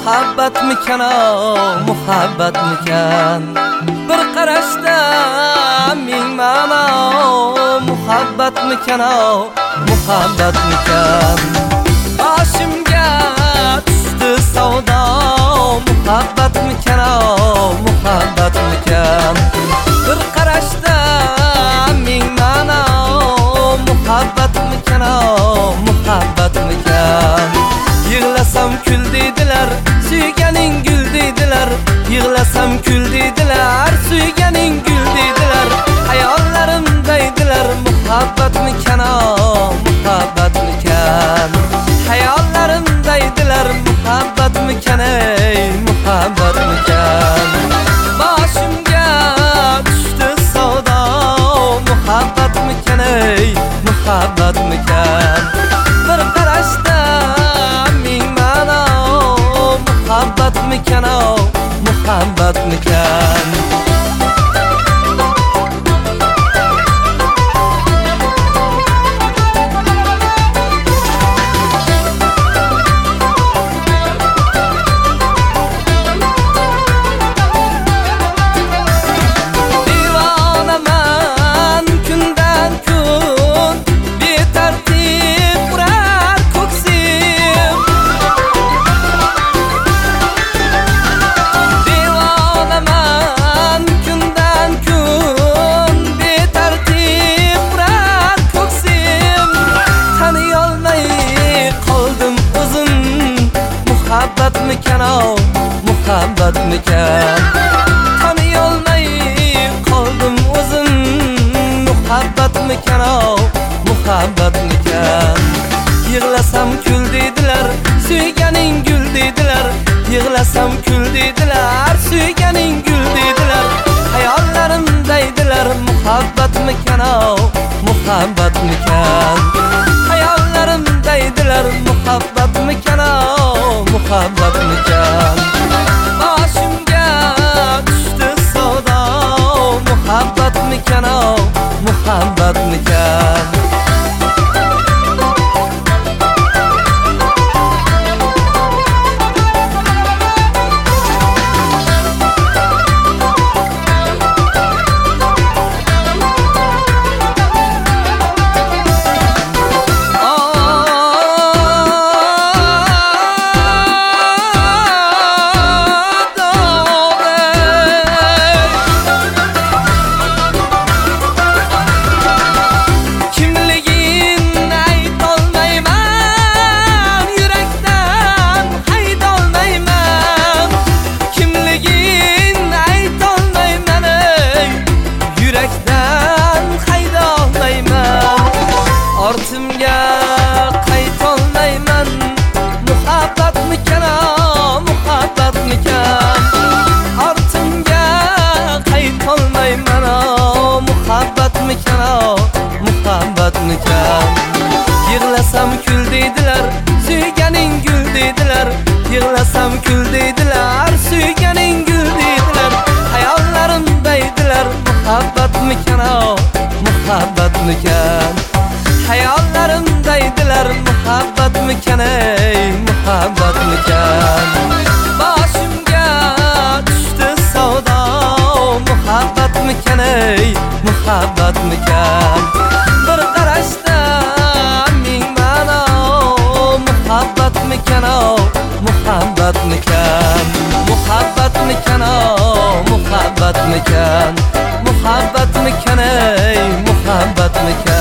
muhabbatmikan muhabbatmikan bir qarashda ming ma'no muhabbatmikan muhabbatmikan boshimga tushdi savdo muhabbatmikan muhabbatmikan bir qarashda ming ma'no muhabbatmikan muhabbatmikan yig'lasam kul deydilar suyganing gul deydilar yig'lasam kul deydilar suyganing gul deydilar hayollarimdaydilar muhabbatmikan muhabbatmikan hayollarimdaydilar muhabbatmikan muhabbatmikan boshimga tushdi savdo muhabbatmikan muhabbatmikan bir qarashda ming ma'no muhabbatmikan muhabbatmikan muhabbatmikan tanıyolmay qoldim o'zim muhabbatmikan muhabbatmikan yig'lasam kul deydilar suyganing gul deydilar yig'lasam kul deydilar suyganing gul deydilar hayollarimdaydilar muhabbatmikan muhabbatmikan hayollarimdaydilar muhabbatmikan muhabbatmikan boshimga tushdi savdo muhabbatmikan muhabbatmikan ortimga qaytolmayman muhabbatmikan muhabbatmikan ortimga qaytolmayman muhabbatmikan muhabbatmikan yig'lasam kul deydilar suyganing gul deydilar yig'lasam kul deydilar suyganing gul deydilar hayollarimdaydilar muhabbatmikan muhabbatmikan hayollarimdaydilar muhabbatmikan muhabbatmikan boshimga tushdi savdo muhabbatmikan muhabbatmikan bir qarashda ming ma'no muhabbatmikan muhabbatmikan muhabbatmikan muhabbatmikan muhabbatmikan muhabbatmikan